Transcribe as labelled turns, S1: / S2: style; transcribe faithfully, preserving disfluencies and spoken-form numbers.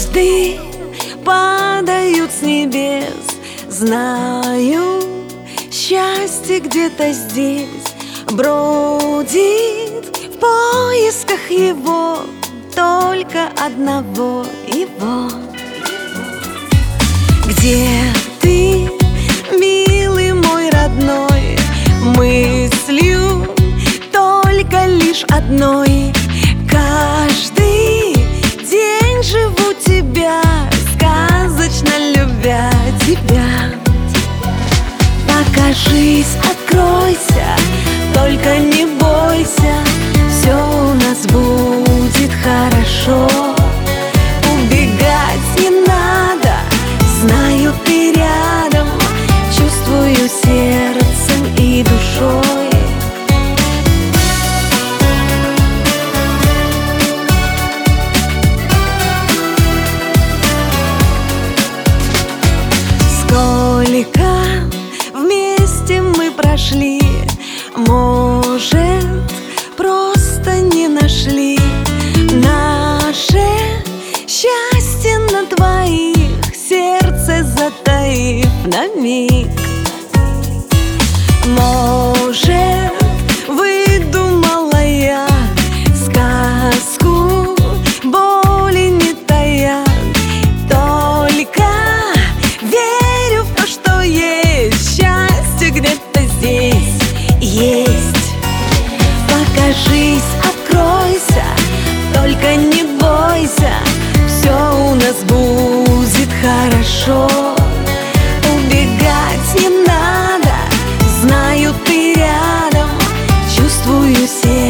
S1: Звезды падают с небес. Знаю, счастье где-то здесь бродит в поисках его, только одного его. Где ты, милый мой родной, мыслью только лишь одной. Каждый день живу тебя, сказочно любя тебя. Покажись, откройся, только не бойся, все у нас будет хорошо. Убегать не надо, знаю, ты рядом, чувствую сердцем и душой. Сколько вместе мы прошли, может, просто не нашли наше счастье на двоих, сердце затаив на миг. Может, выдумала я сказку, боли не тая, только верю в то, что есть счастье где-то здесь есть. Покажись, откройся, только не бойся, все у нас будет хорошо. Убегать не надо, знаю, ты рядом, чувствую сердце.